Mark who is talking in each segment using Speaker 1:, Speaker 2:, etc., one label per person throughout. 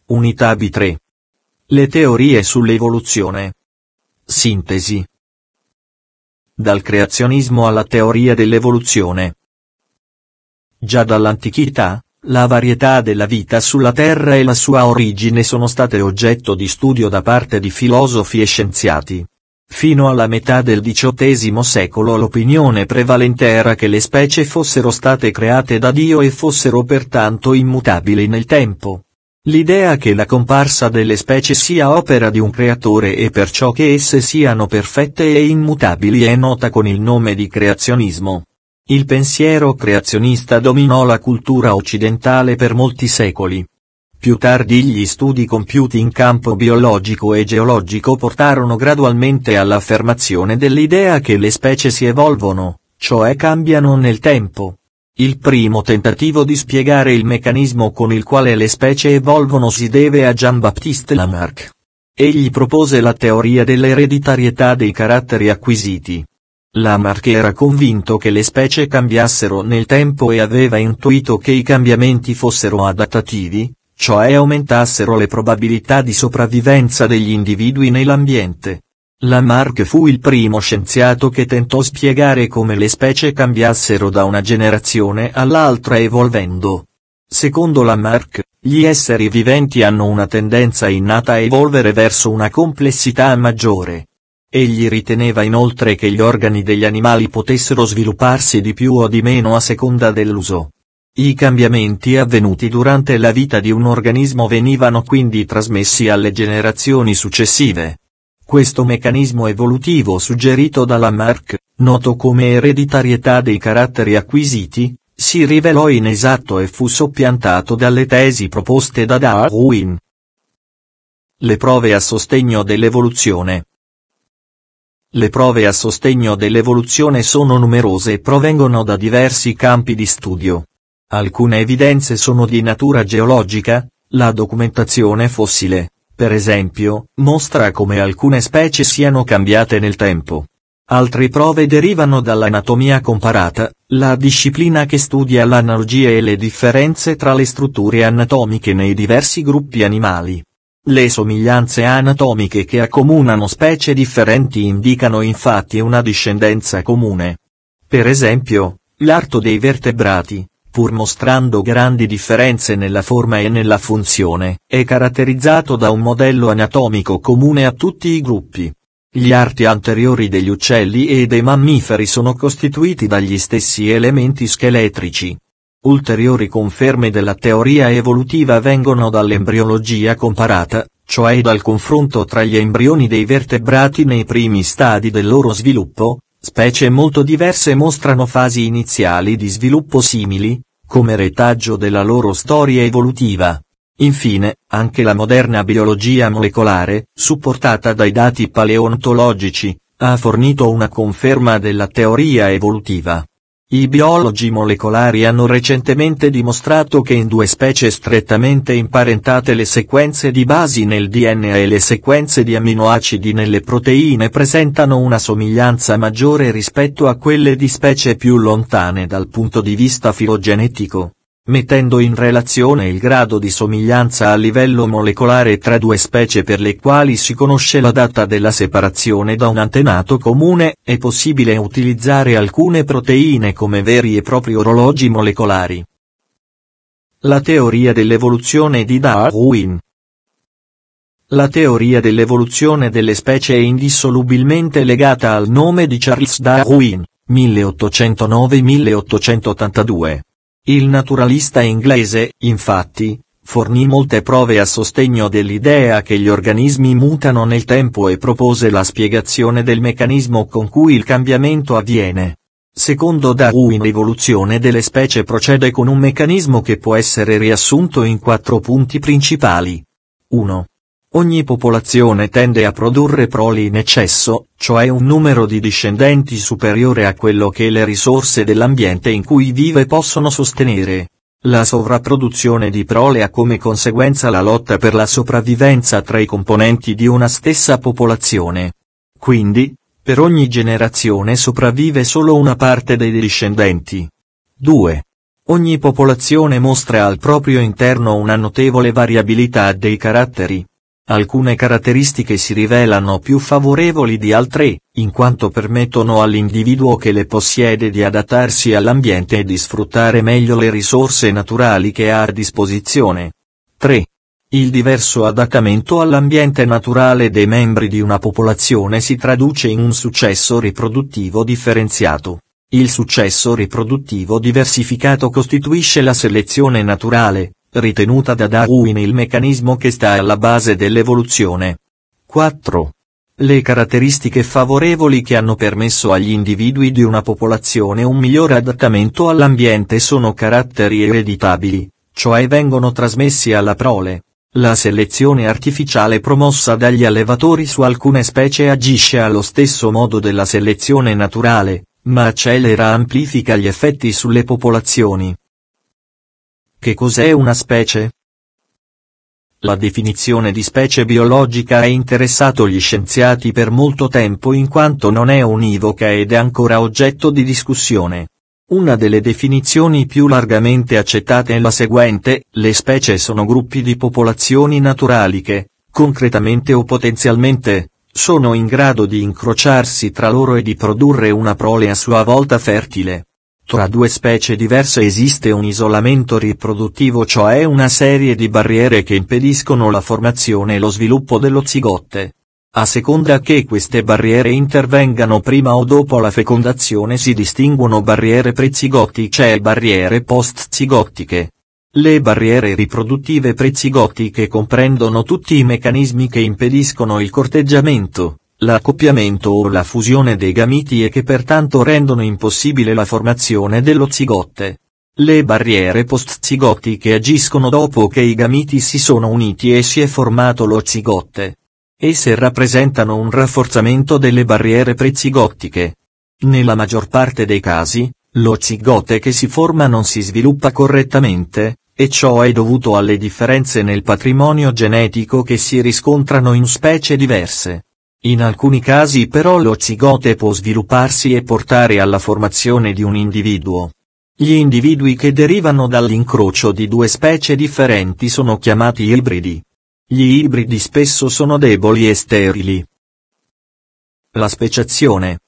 Speaker 1: Unità B3. Le teorie sull'evoluzione. Sintesi. Dal creazionismo alla teoria dell'evoluzione. Già dall'antichità, la varietà della vita sulla Terra e la sua origine sono state oggetto di studio da parte di filosofi e scienziati. Fino alla metà del XVIII secolo l'opinione prevalente era che le specie fossero state create da Dio e fossero pertanto immutabili nel tempo. L'idea che la comparsa delle specie sia opera di un creatore e perciò che esse siano perfette e immutabili è nota con il nome di creazionismo. Il pensiero creazionista dominò la cultura occidentale per molti secoli. Più tardi gli studi compiuti in campo biologico e geologico portarono gradualmente all'affermazione dell'idea che le specie si evolvono, cioè cambiano nel tempo. Il primo tentativo di spiegare il meccanismo con il quale le specie evolvono si deve a Jean-Baptiste Lamarck. Egli propose la teoria dell'ereditarietà dei caratteri acquisiti. Lamarck era convinto che le specie cambiassero nel tempo e aveva intuito che i cambiamenti fossero adattativi, cioè aumentassero le probabilità di sopravvivenza degli individui nell'ambiente. Lamarck fu il primo scienziato che tentò spiegare come le specie cambiassero da una generazione all'altra evolvendo. Secondo Lamarck, gli esseri viventi hanno una tendenza innata a evolvere verso una complessità maggiore. Egli riteneva inoltre che gli organi degli animali potessero svilupparsi di più o di meno a seconda dell'uso. I cambiamenti avvenuti durante la vita di un organismo venivano quindi trasmessi alle generazioni successive. Questo meccanismo evolutivo suggerito da Lamarck, noto come ereditarietà dei caratteri acquisiti, si rivelò inesatto e fu soppiantato dalle tesi proposte da Darwin. Le prove a sostegno dell'evoluzione. Le prove a sostegno dell'evoluzione sono numerose e provengono da diversi campi di studio. Alcune evidenze sono di natura geologica, la documentazione fossile, per esempio, mostra come alcune specie siano cambiate nel tempo. Altre prove derivano dall'anatomia comparata, la disciplina che studia l'analogie e le differenze tra le strutture anatomiche nei diversi gruppi animali. Le somiglianze anatomiche che accomunano specie differenti indicano infatti una discendenza comune. Per esempio, l'arto dei vertebrati, pur mostrando grandi differenze nella forma e nella funzione, è caratterizzato da un modello anatomico comune a tutti i gruppi. Gli arti anteriori degli uccelli e dei mammiferi sono costituiti dagli stessi elementi scheletrici. Ulteriori conferme della teoria evolutiva vengono dall'embriologia comparata, cioè dal confronto tra gli embrioni dei vertebrati nei primi stadi del loro sviluppo. Specie molto diverse mostrano fasi iniziali di sviluppo simili, come retaggio della loro storia evolutiva. Infine, anche la moderna biologia molecolare, supportata dai dati paleontologici, ha fornito una conferma della teoria evolutiva. I biologi molecolari hanno recentemente dimostrato che in due specie strettamente imparentate le sequenze di basi nel DNA e le sequenze di amminoacidi nelle proteine presentano una somiglianza maggiore rispetto a quelle di specie più lontane dal punto di vista filogenetico, mettendo in relazione il grado di somiglianza a livello molecolare tra due specie per le quali si conosce la data della separazione da un antenato comune. È possibile utilizzare alcune proteine come veri e propri orologi molecolari. La teoria dell'evoluzione di Darwin. La teoria dell'evoluzione delle specie è indissolubilmente legata al nome di Charles Darwin, 1809-1882. Il naturalista inglese, infatti, fornì molte prove a sostegno dell'idea che gli organismi mutano nel tempo e propose la spiegazione del meccanismo con cui il cambiamento avviene. Secondo Darwin l'evoluzione delle specie procede con un meccanismo che può essere riassunto in 4 punti principali. 1. Ogni popolazione tende a produrre prole in eccesso, cioè un numero di discendenti superiore a quello che le risorse dell'ambiente in cui vive possono sostenere. La sovrapproduzione di prole ha come conseguenza la lotta per la sopravvivenza tra i componenti di una stessa popolazione. Quindi, per ogni generazione sopravvive solo una parte dei discendenti. 2. Ogni popolazione mostra al proprio interno una notevole variabilità dei caratteri. Alcune caratteristiche si rivelano più favorevoli di altre, in quanto permettono all'individuo che le possiede di adattarsi all'ambiente e di sfruttare meglio le risorse naturali che ha a disposizione. 3. Il diverso adattamento all'ambiente naturale dei membri di una popolazione si traduce in un successo riproduttivo differenziato. Il successo riproduttivo diversificato costituisce la selezione naturale, ritenuta da Darwin il meccanismo che sta alla base dell'evoluzione. 4. Le caratteristiche favorevoli che hanno permesso agli individui di una popolazione un migliore adattamento all'ambiente sono caratteri ereditabili, cioè vengono trasmessi alla prole. La selezione artificiale promossa dagli allevatori su alcune specie agisce allo stesso modo della selezione naturale, ma accelera e amplifica gli effetti sulle popolazioni. Che cos'è una specie? La definizione di specie biologica ha interessato gli scienziati per molto tempo in quanto non è univoca ed è ancora oggetto di discussione. Una delle definizioni più largamente accettate è la seguente: le specie sono gruppi di popolazioni naturali che, concretamente o potenzialmente, sono in grado di incrociarsi tra loro e di produrre una prole a sua volta fertile. Tra due specie diverse esiste un isolamento riproduttivo, cioè una serie di barriere che impediscono la formazione e lo sviluppo dello zigote. A seconda che queste barriere intervengano prima o dopo la fecondazione si distinguono barriere prezigotiche e barriere post-zigotiche. Le barriere riproduttive prezigotiche comprendono tutti i meccanismi che impediscono il corteggiamento, l'accoppiamento o la fusione dei gamiti e che pertanto rendono impossibile la formazione dello zigote. Le barriere post-zigotiche agiscono dopo che i gamiti si sono uniti e si è formato lo zigote. Esse rappresentano un rafforzamento delle barriere prezigotiche. Nella maggior parte dei casi, lo zigote che si forma non si sviluppa correttamente, e ciò è dovuto alle differenze nel patrimonio genetico che si riscontrano in specie diverse. In alcuni casi però lo zigote può svilupparsi e portare alla formazione di un individuo. Gli individui che derivano dall'incrocio di due specie differenti sono chiamati ibridi. Gli ibridi spesso sono deboli e sterili. La speciazione.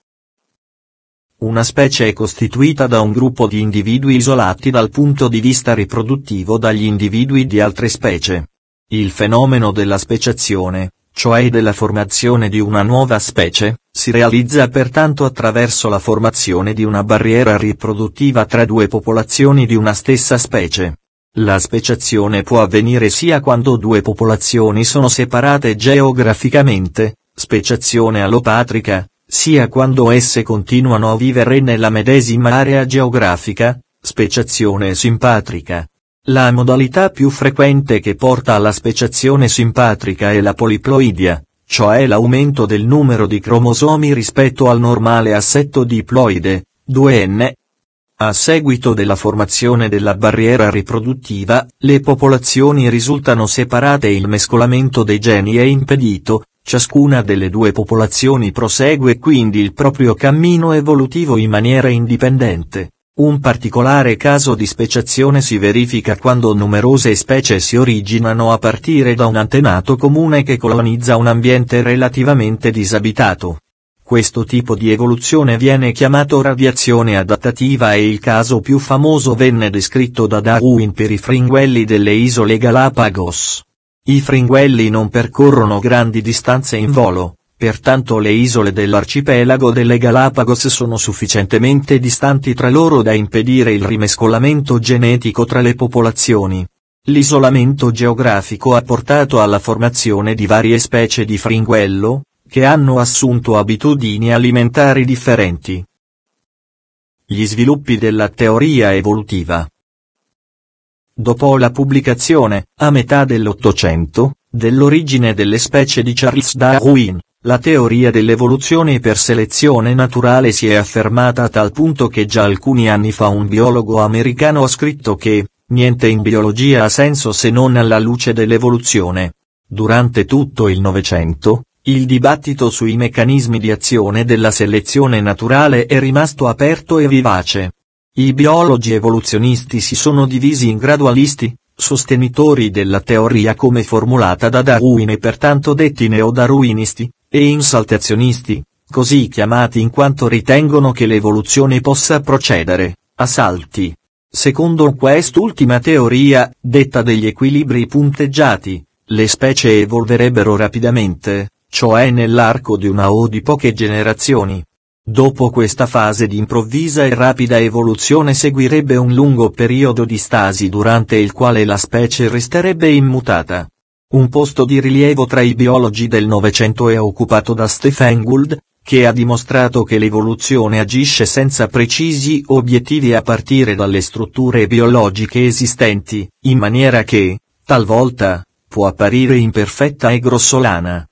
Speaker 1: Una specie è costituita da un gruppo di individui isolati dal punto di vista riproduttivo dagli individui di altre specie. Il fenomeno della speciazione, cioè della formazione di una nuova specie, si realizza pertanto attraverso la formazione di una barriera riproduttiva tra due popolazioni di una stessa specie. La speciazione può avvenire sia quando due popolazioni sono separate geograficamente, speciazione allopatrica, sia quando esse continuano a vivere nella medesima area geografica, speciazione simpatrica. La modalità più frequente che porta alla speciazione simpatrica è la poliploidia, cioè l'aumento del numero di cromosomi rispetto al normale assetto diploide, 2n. A seguito della formazione della barriera riproduttiva, le popolazioni risultano separate e il mescolamento dei geni è impedito, ciascuna delle due popolazioni prosegue quindi il proprio cammino evolutivo in maniera indipendente. Un particolare caso di speciazione si verifica quando numerose specie si originano a partire da un antenato comune che colonizza un ambiente relativamente disabitato. Questo tipo di evoluzione viene chiamato radiazione adattativa e il caso più famoso venne descritto da Darwin per i fringuelli delle isole Galapagos. I fringuelli non percorrono grandi distanze in volo, pertanto le isole dell'arcipelago delle Galapagos sono sufficientemente distanti tra loro da impedire il rimescolamento genetico tra le popolazioni. L'isolamento geografico ha portato alla formazione di varie specie di fringuello, che hanno assunto abitudini alimentari differenti. Gli sviluppi della teoria evolutiva. Dopo la pubblicazione, a metà dell'Ottocento, dell'origine delle specie di Charles Darwin, la teoria dell'evoluzione per selezione naturale si è affermata a tal punto che già alcuni anni fa un biologo americano ha scritto che niente in biologia ha senso se non alla luce dell'evoluzione. Durante tutto il Novecento, il dibattito sui meccanismi di azione della selezione naturale è rimasto aperto e vivace. I biologi evoluzionisti si sono divisi in gradualisti, sostenitori della teoria come formulata da Darwin e pertanto detti neodarwinisti, e insaltazionisti, così chiamati in quanto ritengono che l'evoluzione possa procedere, a salti. Secondo quest'ultima teoria, detta degli equilibri punteggiati, le specie evolverebbero rapidamente, cioè nell'arco di una o di poche generazioni. Dopo questa fase di improvvisa e rapida evoluzione seguirebbe un lungo periodo di stasi durante il quale la specie resterebbe immutata. Un posto di rilievo tra i biologi del Novecento è occupato da Stephen Gould, che ha dimostrato che l'evoluzione agisce senza precisi obiettivi a partire dalle strutture biologiche esistenti, in maniera che, talvolta, può apparire imperfetta e grossolana.